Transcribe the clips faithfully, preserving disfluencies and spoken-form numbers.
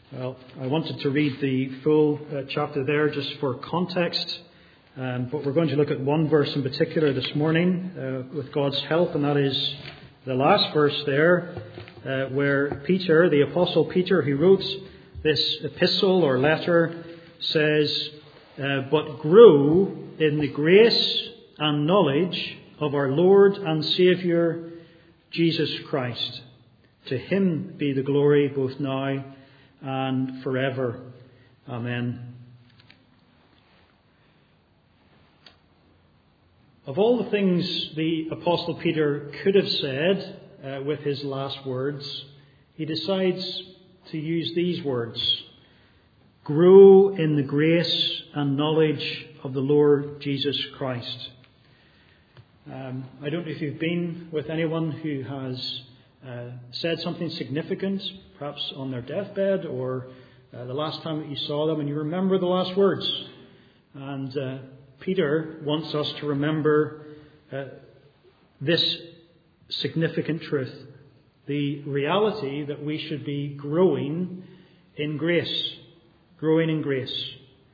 Well, I wanted to read the full uh, chapter there just for context, um, but we're going to look at one verse in particular this morning uh, with God's help, and that is the last verse there, uh, where Peter, the Apostle Peter, who wrote this epistle or letter, says, uh, but grow in the grace and knowledge of our Lord and Saviour, Jesus Christ. To him be the glory both now and forever. Amen. Of all the things the Apostle Peter could have said uh, with his last words, he decides to use these words: grow in the grace and knowledge of the Lord Jesus Christ. Um, I don't know if you've been with anyone who has uh, said something significant, perhaps on their deathbed or uh, the last time that you saw them, and you remember the last words. And uh, Peter wants us to remember uh, this significant truth, the reality that we should be growing in grace, growing in grace.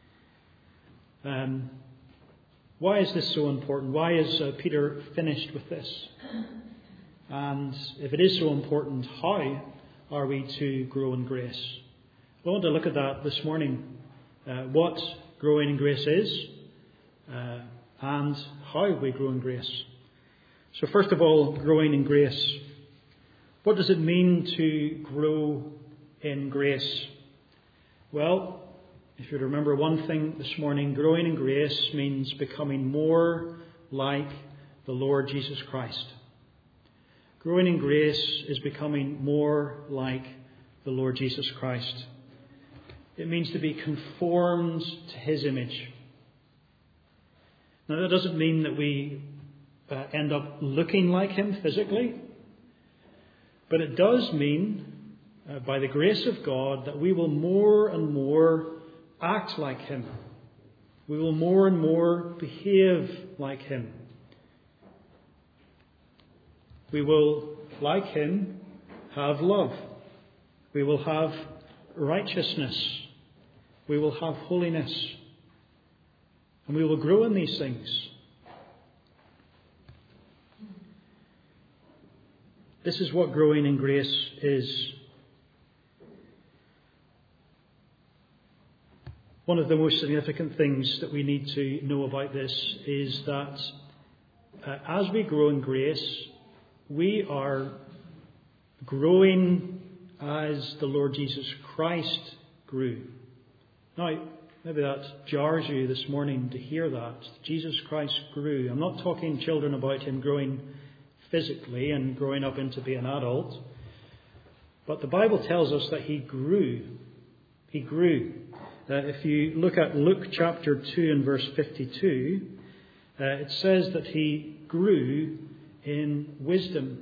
Um, why is this so important? Why is uh, Peter finished with this? And if it is so important, how are we to grow in grace? I want to look at that this morning. Uh, what growing in grace is, uh, and how we grow in grace. So first of all, growing in grace. What does it mean to grow in grace? Well, if you remember one thing this morning, growing in grace means becoming more like the Lord Jesus Christ. Growing in grace is becoming more like the Lord Jesus Christ. It means to be conformed to his image. Now, that doesn't mean that we uh, end up looking like him physically, but it does mean, uh, by the grace of God, that we will more and more act like him. We will more and more behave like him. We will, like him, have love. We will have righteousness. We will have holiness. And we will grow in these things. This is what growing in grace is. One of the most significant things that we need to know about this is that uh, as we grow in grace, we are growing as the Lord Jesus Christ grew. Now, maybe that jars you this morning to hear that. Jesus Christ grew. I'm not talking, children, about him growing physically and growing up into being an adult. But the Bible tells us that he grew. He grew. Uh, if you look at Luke chapter two and verse fifty-two, uh, it says that he grew in wisdom.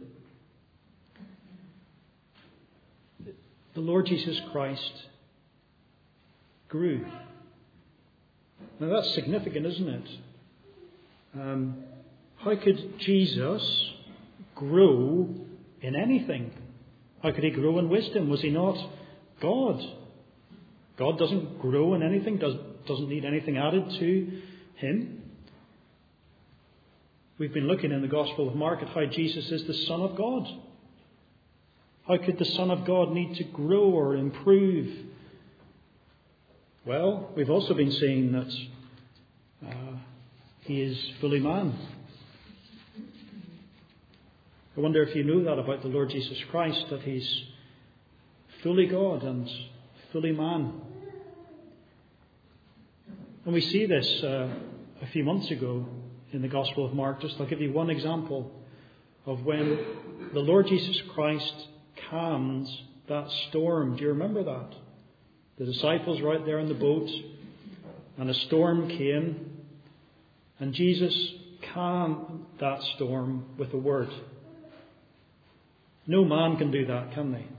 The Lord Jesus Christ grew. Now that's significant, isn't it? Um, how could Jesus grow in anything? How could he grow in wisdom? Was he not God? God doesn't grow in anything, does, doesn't need anything added to him. We've been looking in the Gospel of Mark at how Jesus is the Son of God. How could the Son of God need to grow or improve? Well, we've also been seeing that uh, he is fully man. I wonder if you know that about the Lord Jesus Christ, that he's fully God and fully man. And we see this uh, a few months ago in the Gospel of Mark. Just I'll give you one example of when the Lord Jesus Christ calmed that storm. Do you remember that? The disciples were out there in the boat and a storm came, and Jesus calmed that storm with a word. No man can do that, can they?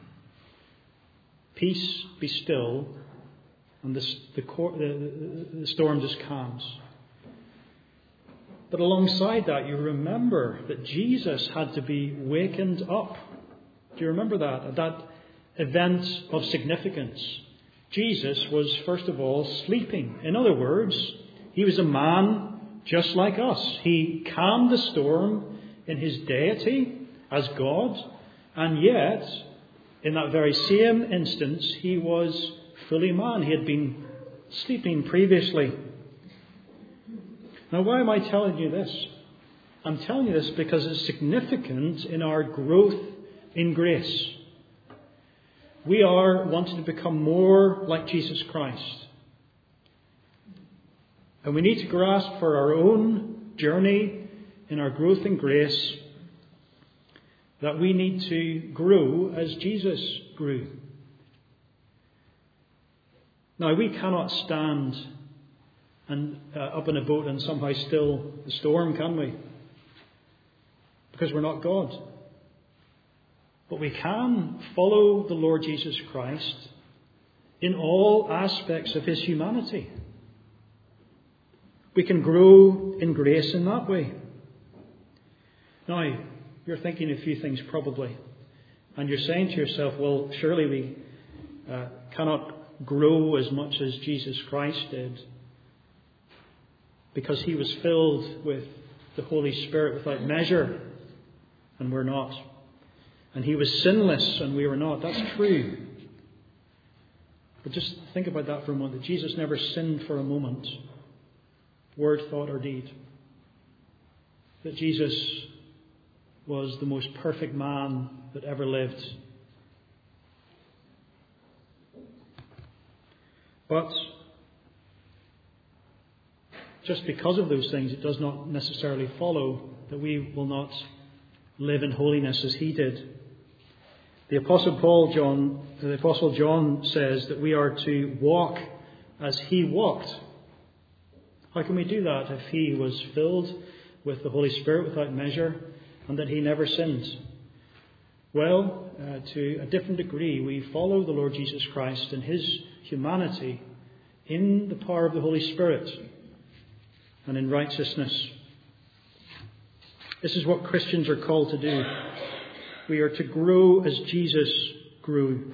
Peace, be still, and the, the, the, the storm just calms. But alongside that, you remember that Jesus had to be wakened up. Do you remember that? At that event of significance. Jesus was, first of all, sleeping. In other words, he was a man just like us. He calmed the storm in his deity as God, and yet, in that very same instance, he was fully man. He had been sleeping previously. Now, why am I telling you this? I'm telling you this because it's significant in our growth in grace. We are wanting to become more like Jesus Christ. And we need to grasp for our own journey in our growth in grace that we need to grow as Jesus grew. Now, we cannot stand and uh, up in a boat and somehow still the storm, can we? Because we're not God. But we can follow the Lord Jesus Christ in all aspects of his humanity. We can grow in grace in that way. Now, you're thinking a few things probably. And you're saying to yourself, well, surely we uh, cannot grow as much as Jesus Christ did, because he was filled with the Holy Spirit without measure, and we're not. And he was sinless, and we were not. That's true. But just think about that for a moment. That Jesus never sinned for a moment, word, thought, or deed. That Jesus was the most perfect man that ever lived. But just because of those things, it does not necessarily follow that we will not live in holiness as he did. The Apostle Paul, John, the Apostle John says that we are to walk as he walked. How can we do that if he was filled with the Holy Spirit without measure and that he never sinned? Well, uh, to a different degree, we follow the Lord Jesus Christ in his humanity in the power of the Holy Spirit and in righteousness. This is what Christians are called to do. We are to grow as Jesus grew.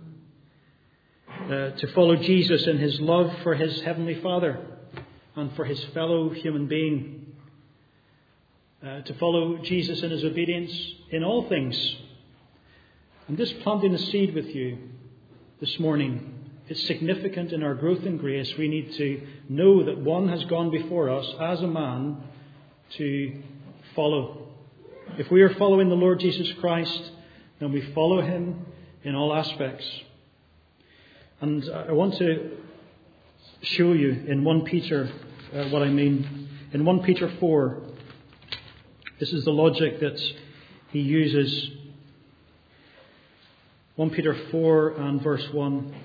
Uh, to follow Jesus in his love for his Heavenly Father and for his fellow human being. Uh, to follow Jesus in his obedience in all things. I'm just planting a seed with you this morning. It's significant in our growth in grace. We need to know that one has gone before us as a man to follow. If we are following the Lord Jesus Christ, then we follow him in all aspects. And I want to show you in First Peter uh, what I mean. In First Peter four, this is the logic that he uses. First Peter four and verse one.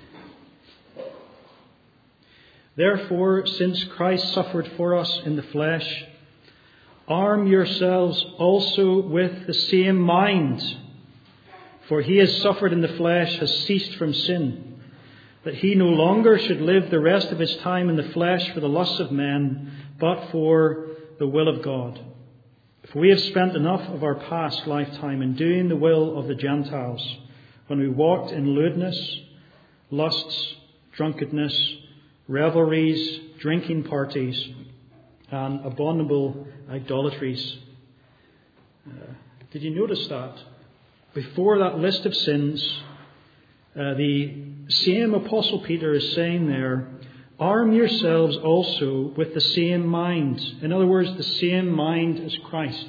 Therefore, since Christ suffered for us in the flesh, arm yourselves also with the same mind. For he has suffered in the flesh, has ceased from sin, that he no longer should live the rest of his time in the flesh for the lusts of men, but for the will of God. For we have spent enough of our past lifetime in doing the will of the Gentiles, when we walked in lewdness, lusts, drunkenness, revelries, drinking parties, and abominable idolatries. Uh, did you notice that? Before that list of sins, uh, the same Apostle Peter is saying there, arm yourselves also with the same mind. In other words, the same mind as Christ.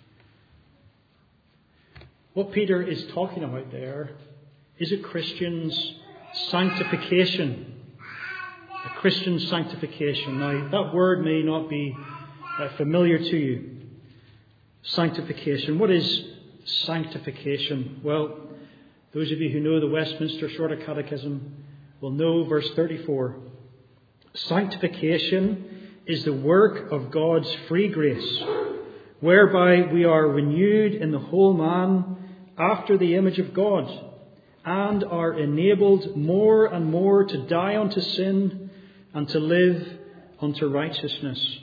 What Peter is talking about there is a Christian's sanctification. A Christian sanctification. Now, that word may not be uh, familiar to you. Sanctification. What is sanctification? Well, those of you who know the Westminster Shorter Catechism will know verse thirty-four. Sanctification is the work of God's free grace, whereby we are renewed in the whole man after the image of God, and are enabled more and more to die unto sin and to live unto righteousness.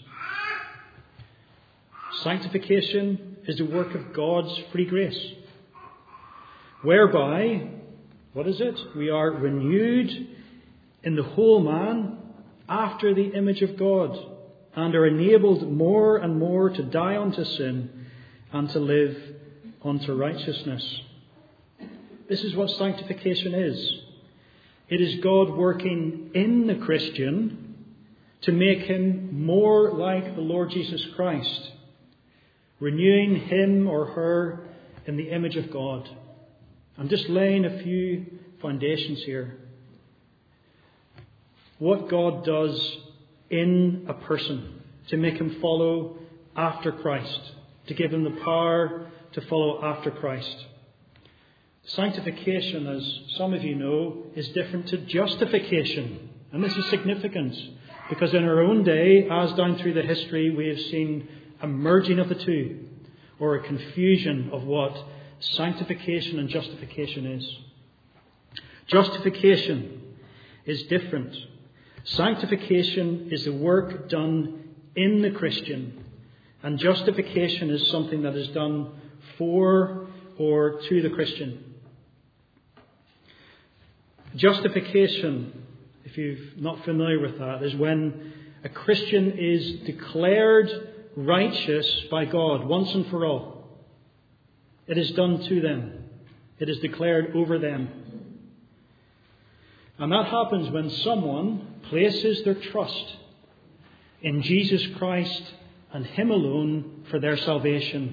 Sanctification is the work of God's free grace, whereby What is it? We are renewed in the whole man after the image of God, and are enabled more and more to die unto sin and to live unto righteousness. This is what sanctification is. It is God working in the Christian to make him more like the Lord Jesus Christ, renewing him or her in the image of God. I'm just laying a few foundations here. What God does in a person to make him follow after Christ, to give him the power to follow after Christ. Sanctification, as some of you know, is different to justification. And this is significant because in our own day, as down through the history, we have seen a merging of the two, or a confusion of what sanctification and justification is. Justification is different. Sanctification is the work done in the Christian, and justification is something that is done for or to the Christian. Justification, if you're not familiar with that, is when a Christian is declared righteous by God once and for all. It is done to them. It is declared over them. And that happens when someone places their trust in Jesus Christ and Him alone for their salvation.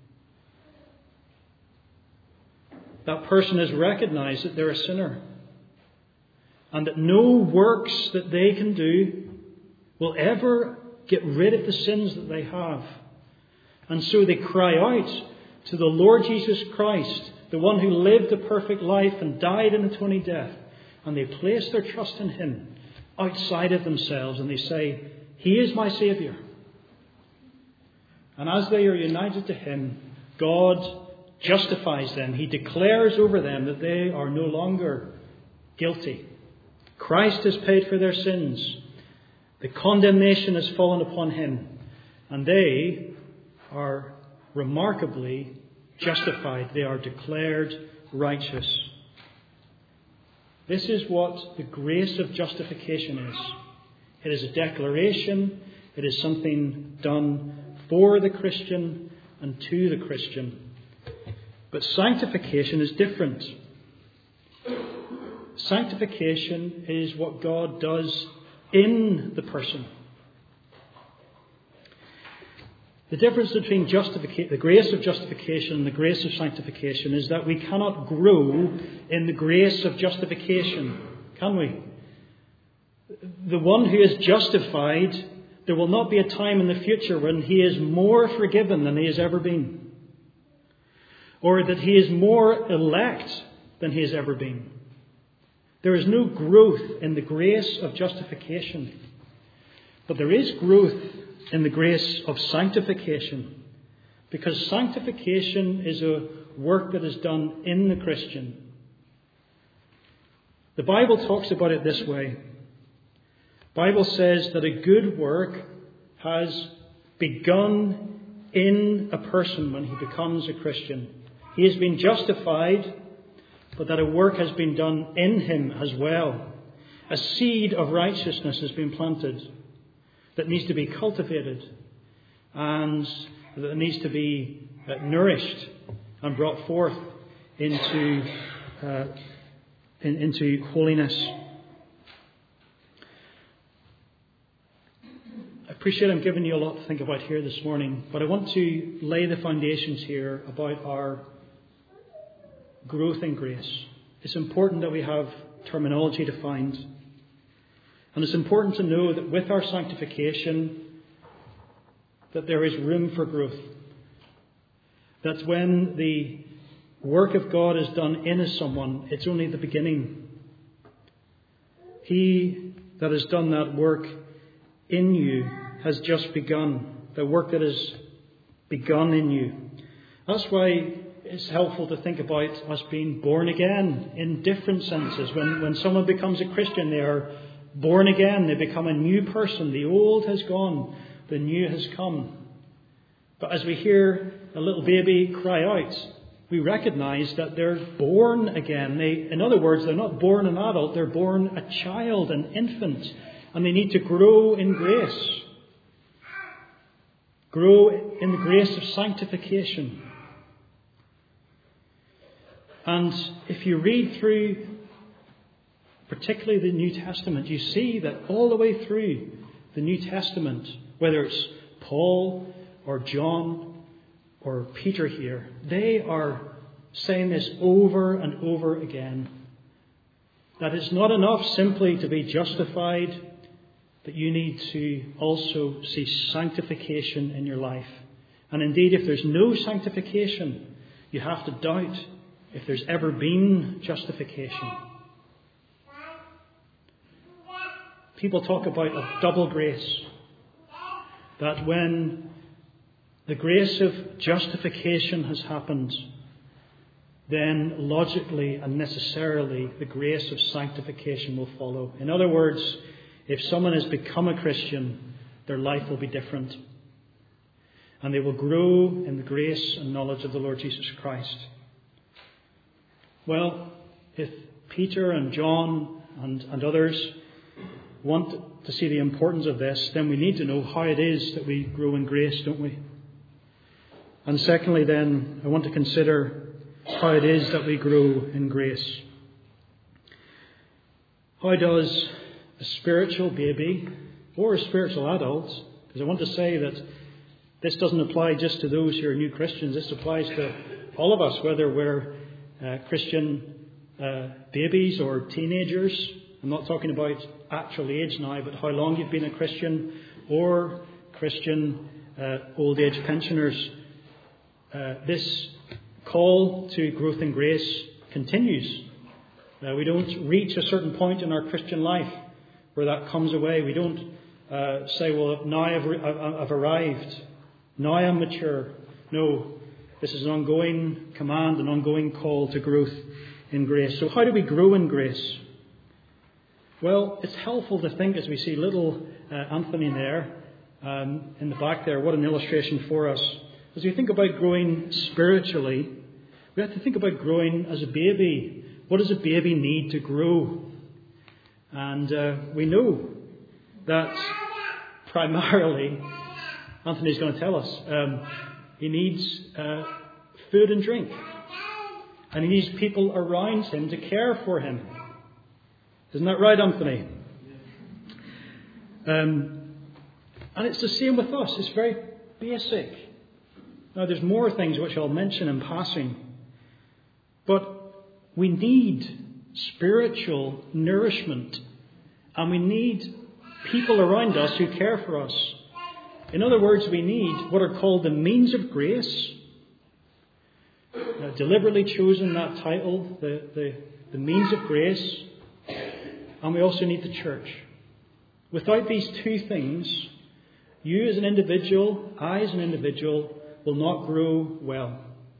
That person has recognized that they're a sinner, and that no works that they can do will ever get rid of the sins that they have. And so they cry out to the Lord Jesus Christ, the one who lived a perfect life and died an atoning death. And they place their trust in Him outside of themselves, and they say, He is my Saviour. And as they are united to Him, God justifies them. He declares over them that they are no longer guilty. Christ has paid for their sins. The condemnation has fallen upon Him, and they are remarkably justified. They are declared righteous. This is what the grace of justification is. It is a declaration. It is something done for the Christian and to the Christian. But sanctification is different. Sanctification is what God does in the person. The difference between justification, the grace of justification and the grace of sanctification is that we cannot grow in the grace of justification, can we? The one who is justified, there will not be a time in the future when he is more forgiven than he has ever been, or that he is more elect than he has ever been. There is no growth in the grace of justification, but there is growth in the grace of sanctification, because sanctification is a work that is done in the Christian. The Bible talks about it this way. The Bible says that a good work has begun in a person when he becomes a Christian. He has been justified, but that a work has been done in him as well. A seed of righteousness has been planted that needs to be cultivated and that needs to be uh, nourished and brought forth into uh, in, into holiness. I appreciate I'm giving you a lot to think about here this morning, but I want to lay the foundations here about our growth in grace. It's important that we have terminology defined. And it's important to know that with our sanctification, that there is room for growth. That when the work of God is done in someone, it's only the beginning. He that has done that work in you has just begun. The work that has begun in you. That's why it's helpful to think about us being born again in different senses. When, when someone becomes a Christian, they are born again. They become a new person. The old has gone. The new has come. But as we hear a little baby cry out, we recognize that they're born again. They, in other words, they're not born an adult, they're born a child, an infant, and they need to grow in grace. Grow in the grace of sanctification. And if you read through, particularly the New Testament, you see that all the way through the New Testament, whether it's Paul or John or Peter here, they are saying this over and over again. That it's not enough simply to be justified, but you need to also see sanctification in your life. And indeed, if there's no sanctification, you have to doubt if there's ever been justification. People talk about a double grace. That when the grace of justification has happened, then logically and necessarily the grace of sanctification will follow. In other words, if someone has become a Christian, their life will be different. And they will grow in the grace and knowledge of the Lord Jesus Christ. Well, if Peter and John and, and others want to see the importance of this, then we need to know how it is that we grow in grace, don't we? And secondly, then, I want to consider how it is that we grow in grace. How does a spiritual baby or a spiritual adult, because I want to say that this doesn't apply just to those who are new Christians, this applies to all of us, whether we're uh, Christian uh, babies or teenagers. I'm not talking about actual age now, but how long you've been a Christian, or Christian uh, old age pensioners. Uh, this call to growth in grace continues. Uh, we don't reach a certain point in our Christian life where that comes away. We don't uh, say, well, now I've, I've arrived. Now I'm mature. No, this is an ongoing command, an ongoing call to growth in grace. So how do we grow in grace? Well, it's helpful to think, as we see little uh, Anthony there um, in the back there, what an illustration for us. As we think about growing spiritually, we have to think about growing as a baby. What does a baby need to grow? And uh, we know that primarily, Anthony's going to tell us, um, he needs uh, food and drink. And he needs people around him to care for him. Isn't that right, Anthony? Um, and it's the same with us. It's very basic. Now, there's more things which I'll mention in passing. But we need spiritual nourishment. And we need people around us who care for us. In other words, we need what are called the means of grace. Uh, deliberately chosen that title, the, the, the means of grace. And we also need the church. Without these two things, you as an individual, I as an individual, will not grow well.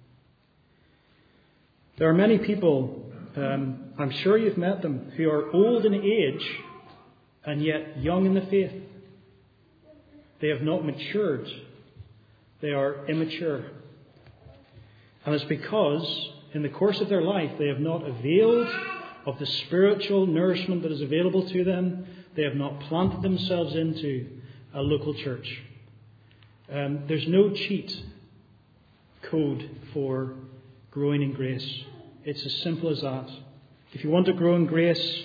There are many people, um, I'm sure you've met them, who are old in age and yet young in the faith. They have not matured. They are immature. And it's because in the course of their life they have not availed of the spiritual nourishment that is available to them. They have not planted themselves into a local church. Um, there's no cheat code for growing in grace. It's as simple as that. If you want to grow in grace,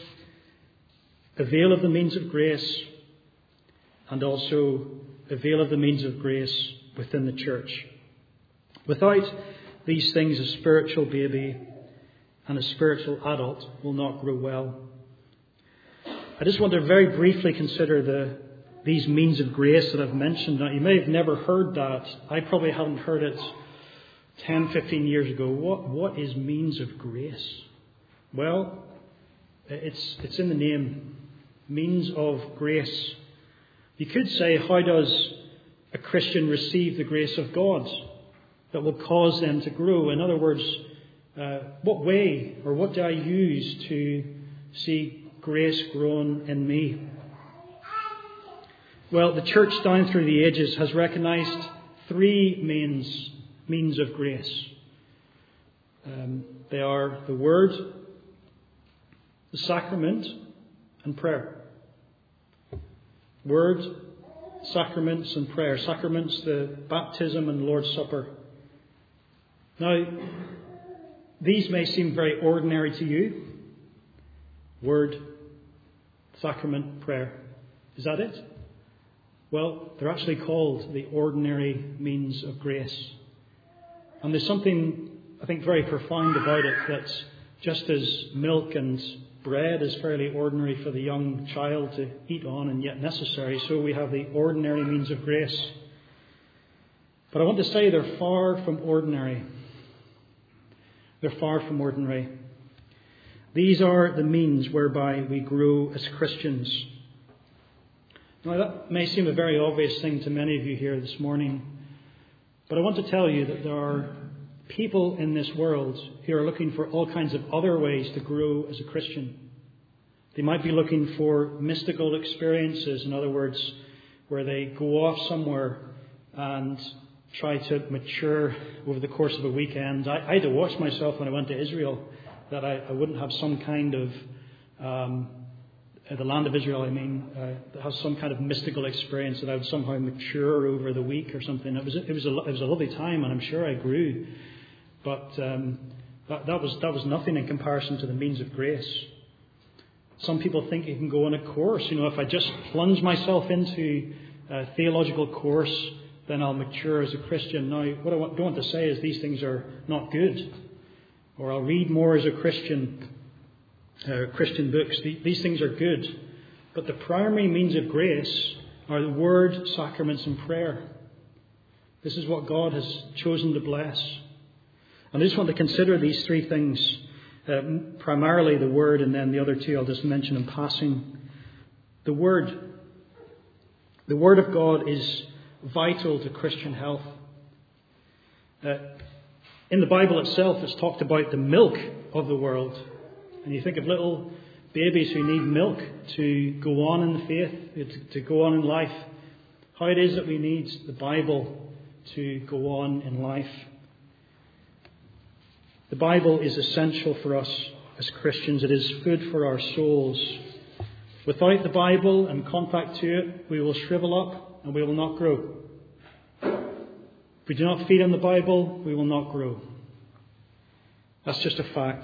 avail of the means of grace, and also avail of the means of grace within the church. Without these things, a spiritual baby and a spiritual adult will not grow well. I just want to very briefly consider the these means of grace that I've mentioned. Now, you may have never heard that. I probably haven't heard it ten, fifteen years ago. What what is means of grace? Well, it's it's in the name, means of grace. You could say, how does a Christian receive the grace of God that will cause them to grow? In other words, uh, what way or what do I use to see grace grown in me? Well, the church down through the ages has recognized three means, means of grace. Um, they are the Word, the sacrament, and prayer. Word, sacraments, and prayer. Sacraments, the baptism and Lord's Supper. Now, these may seem very ordinary to you. Word, sacrament, prayer. Is that it? Well, they're actually called the ordinary means of grace. And there's something, I think, very profound about it, that just as milk and bread is fairly ordinary for the young child to eat on and yet necessary, so we have the ordinary means of grace. But I want to say they're far from ordinary. They're far from ordinary. These are the means whereby we grow as Christians. Now, that may seem a very obvious thing to many of you here this morning, but I want to tell you that there are people in this world who are looking for all kinds of other ways to grow as a Christian. They might be looking for mystical experiences, in other words, where they go off somewhere and try to mature over the course of a weekend. I, I had to watch myself when I went to Israel, that I, I wouldn't have some kind of, um, the land of Israel, I mean, uh, that has some kind of mystical experience that I would somehow mature over the week or something. It was, it was, a, it was a lovely time, and I'm sure I grew. But um, that, that was that was nothing in comparison to the means of grace. Some people think you can go on a course. You know, if I just plunge myself into a theological course, then I'll mature as a Christian. Now, what I want, don't want to say is these things are not good. Or I'll read more as a Christian, uh, Christian books. These things are good. But the primary means of grace are the Word, sacraments, and prayer. This is what God has chosen to bless. And I just want to consider these three things, uh, primarily the Word, and then the other two I'll just mention in passing. The Word. The Word of God is vital to Christian health. Uh, in the Bible itself, it's talked about the milk of the world. And you think of little babies who need milk to go on in the faith, to, to go on in life. How it is that we need the Bible to go on in life. The Bible is essential for us as Christians. It is food for our souls. Without the Bible and contact to it, we will shrivel up and we will not grow. If we do not feed on the Bible, we will not grow. That's just a fact.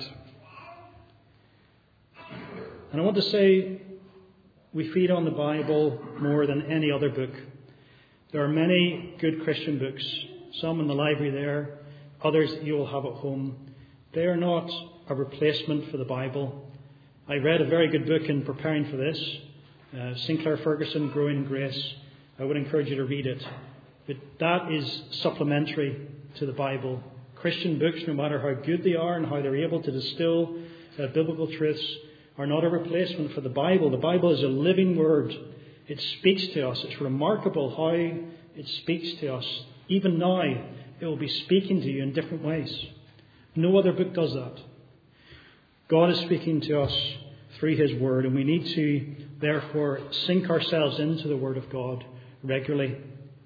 And I want to say we feed on the Bible more than any other book. There are many good Christian books, some in the library there, others that you will have at home. They are not a replacement for the Bible. I read a very good book in preparing for this, uh, Sinclair Ferguson, Growing in Grace. I would encourage you to read it. But that is supplementary to the Bible. Christian books, no matter how good they are and how they're able to distill uh, biblical truths, are not a replacement for the Bible. The Bible is a living word. It speaks to us. It's remarkable how it speaks to us. Even now, it will be speaking to you in different ways. No other book does that. God is speaking to us through His Word, and we need to, therefore, sink ourselves into the Word of God regularly.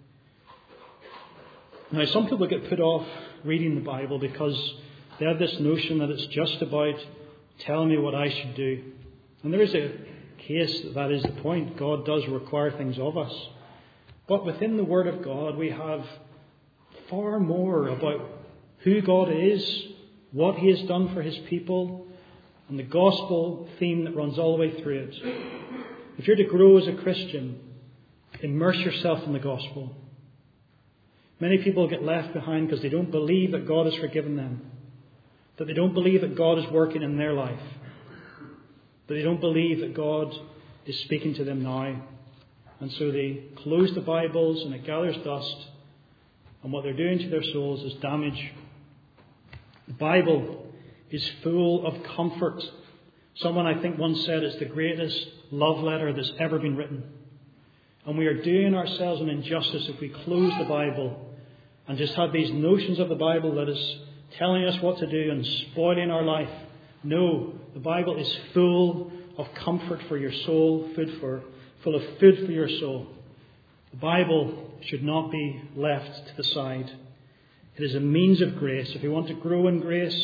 Now, some people get put off reading the Bible because they have this notion that it's just about telling me what I should do. And there is a case that that is the point. God does require things of us. But within the Word of God, we have far more about who God is, what He has done for His people, and the gospel theme that runs all the way through it. If you're to grow as a Christian, immerse yourself in the gospel. Many people get left behind because they don't believe that God has forgiven them, that they don't believe that God is working in their life, that they don't believe that God is speaking to them now. And so they close the Bibles and it gathers dust, and what they're doing to their souls is damage. The Bible is full of comfort. Someone, I think, once said it's the greatest love letter that's ever been written. And we are doing ourselves an injustice if we close the Bible and just have these notions of the Bible that is telling us what to do and spoiling our life. No, the Bible is full of comfort for your soul, food for, full of food for your soul. The Bible should not be left to the side. It is a means of grace. If we want to grow in grace,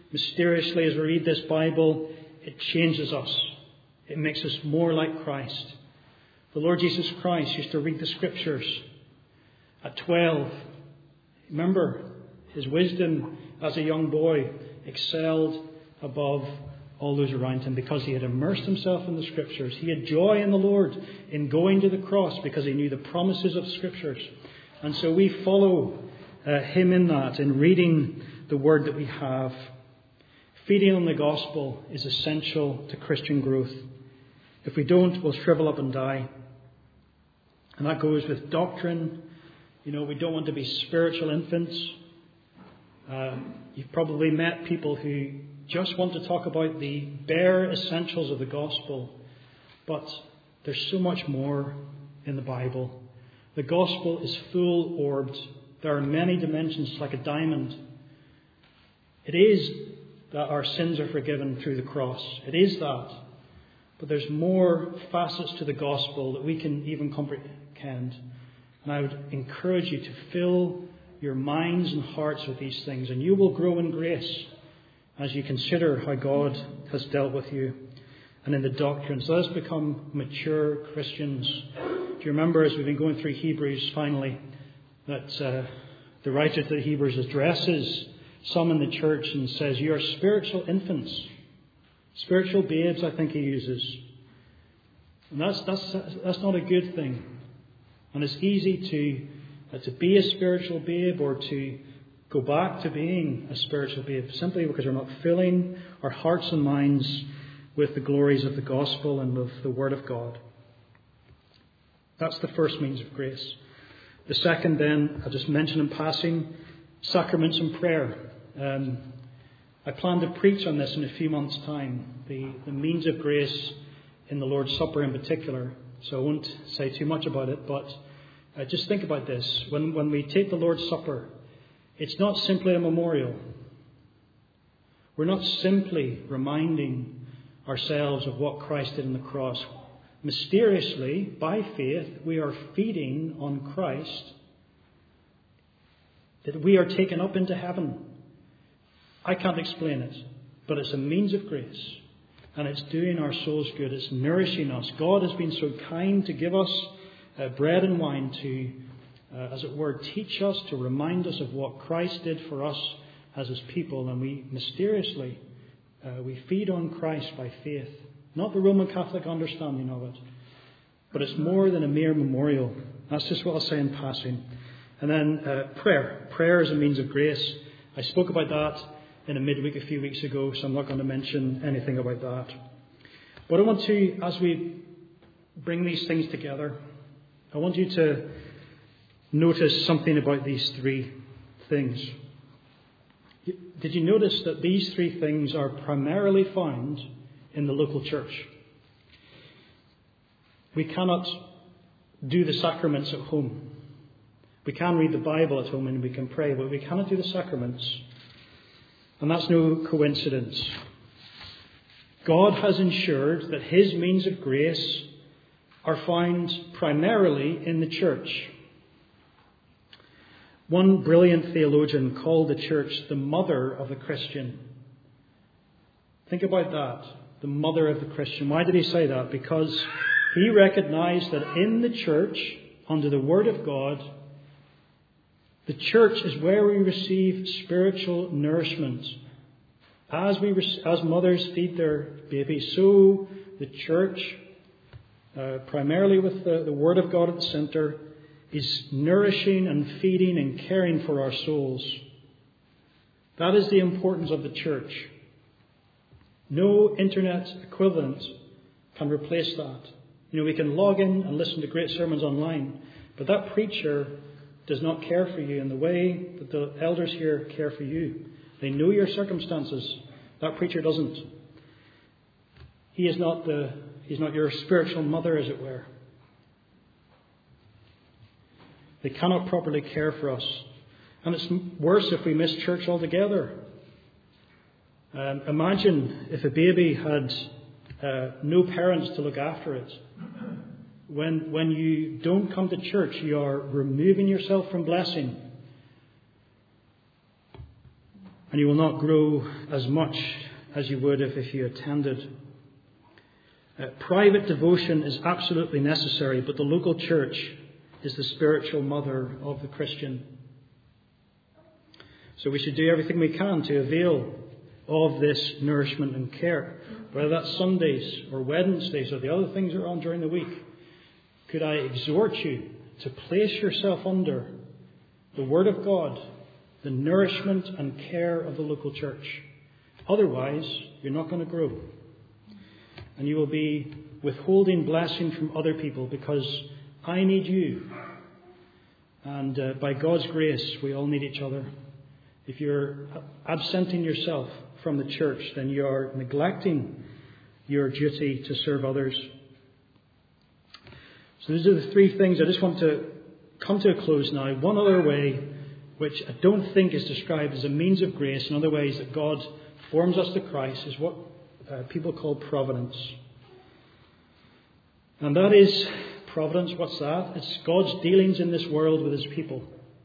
mysteriously as we read this Bible, it changes us. It makes us more like Christ. The Lord Jesus Christ used to read the Scriptures at twelve. Remember, his wisdom as a young boy excelled above all those around him because he had immersed himself in the Scriptures. He had joy in the Lord in going to the cross because he knew the promises of Scriptures. And so we follow uh, him in that, in reading the Word that we have. Feeding on the gospel is essential to Christian growth. If we don't, we'll shrivel up and die. And that goes with doctrine. You know, we don't want to be spiritual infants. Uh, you've probably met people who just want to talk about the bare essentials of the gospel. But there's so much more in the Bible. The gospel is full-orbed. There are many dimensions like a diamond. It is that our sins are forgiven through the cross. It is that. But there's more facets to the gospel that we can even comprehend. And I would encourage you to fill your minds and hearts with these things. And you will grow in grace as you consider how God has dealt with you. And in the doctrines, let us become mature Christians. Do you remember as we've been going through Hebrews finally, that uh, the writer to the Hebrews addresses some in the church and says, you are spiritual infants. Spiritual babes, I think he uses. And that's that's that's not a good thing. And it's easy to uh, to be a spiritual babe or to go back to being a spiritual babe simply because we're not filling our hearts and minds with the glories of the gospel and of the Word of God. That's the first means of grace. The second then, I'll just mention in passing, sacraments and prayer. Um, I plan to preach on this in a few months' time, the, the means of grace in the Lord's Supper in particular. So I won't say too much about it, but uh, just think about this. When, when we take the Lord's Supper, it's not simply a memorial. We're not simply reminding ourselves of what Christ did on the cross. Mysteriously, by faith, we are feeding on Christ, that we are taken up into heaven. I can't explain it, but it's a means of grace, and it's doing our souls good. It's nourishing us. God has been so kind to give us uh, bread and wine to, uh, as it were, teach us, to remind us of what Christ did for us as his people, and we mysteriously, uh, we feed on Christ by faith. Not the Roman Catholic understanding of it, but it's more than a mere memorial. That's just what I'll say in passing. And then uh, prayer. Prayer is a means of grace. I spoke about that in a midweek a few weeks ago, so I'm not going to mention anything about that. But I want to, as we bring these things together, I want you to notice something about these three things. Did you notice that these three things are primarily found in the local church? We cannot do the sacraments at home. We can read the Bible at home and we can pray, but we cannot do the sacraments. And that's no coincidence. God has ensured that his means of grace are found primarily in the church. One brilliant theologian called the church the mother of the Christian. Think about that. The mother of the Christian. Why did he say that? Because he recognized that in the church, under the Word of God, the church is where we receive spiritual nourishment. As we, as mothers feed their babies, so the church, uh, primarily with the, the Word of God at the centre, is nourishing and feeding and caring for our souls. That is the importance of the church. No internet equivalent can replace that. You know, we can log in and listen to great sermons online, but that preacher does not care for you in the way that the elders here care for you. They know your circumstances. That preacher doesn't. He is not the he's not your spiritual mother, as it were. They cannot properly care for us. And it's worse if we miss church altogether. Um, imagine if a baby had uh, no parents to look after it. When, when you don't come to church, you are removing yourself from blessing. And you will not grow as much as you would if, if you attended. Uh, private devotion is absolutely necessary, but the local church is the spiritual mother of the Christian. So we should do everything we can to avail of this nourishment and care, whether that's Sundays or Wednesdays or the other things that are on during the week. Could I exhort you to place yourself under the Word of God, the nourishment and care of the local church? Otherwise, you're not going to grow. And you will be withholding blessing from other people, because I need you. And uh, by God's grace, we all need each other. If you're absenting yourself from the church, then you are neglecting your duty to serve others. So these are the three things. I just want to come to a close now. One other way, which I don't think is described as a means of grace, in other ways that God forms us to Christ, is what uh, people call providence. And that is providence. What's that? It's God's dealings in this world with his people.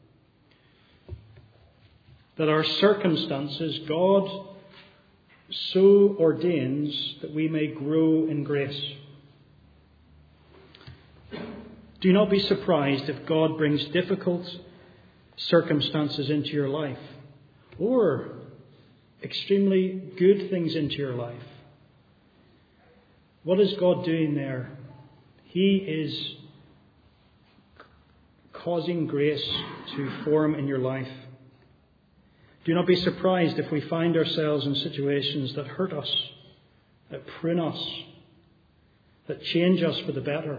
That our circumstances, God so ordains that we may grow in grace. Do not be surprised if God brings difficult circumstances into your life, or extremely good things into your life. What is God doing there? He is causing grace to form in your life. Do not be surprised if we find ourselves in situations that hurt us, that prune us, that change us for the better.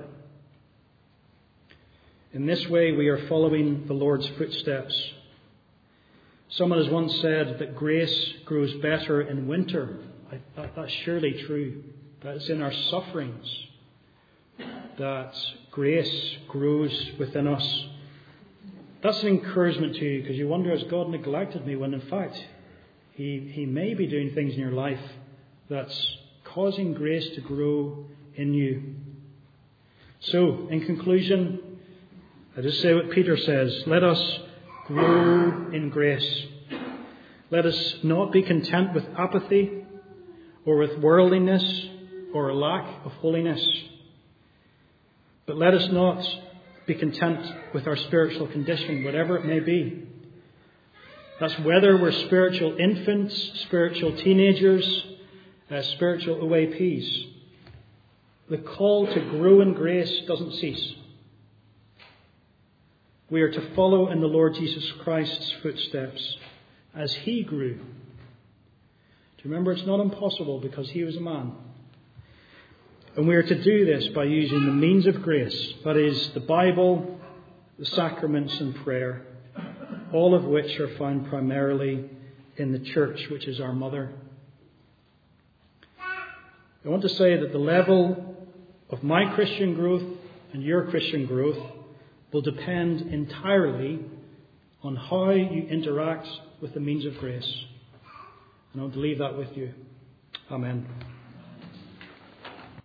In this way, we are following the Lord's footsteps. Someone has once said that grace grows better in winter. I, that, that's surely true. That it's in our sufferings that grace grows within us. That's an encouragement to you, because you wonder, has God neglected me? When in fact, he, he may be doing things in your life that's causing grace to grow in you. So, in conclusion, I just say what Peter says. Let us grow in grace. Let us not be content with apathy or with worldliness or a lack of holiness. But let us not be content with our spiritual condition, whatever it may be. That's whether we're spiritual infants, spiritual teenagers, uh, spiritual O A Ps. The call to grow in grace doesn't cease. We are to follow in the Lord Jesus Christ's footsteps as he grew. Do you remember, it's not impossible because he was a man. And we are to do this by using the means of grace, that is, the Bible, the sacraments and prayer, all of which are found primarily in the church, which is our mother. I want to say that the level of my Christian growth and your Christian growth will depend entirely on how you interact with the means of grace. And I want to leave that with you. Amen.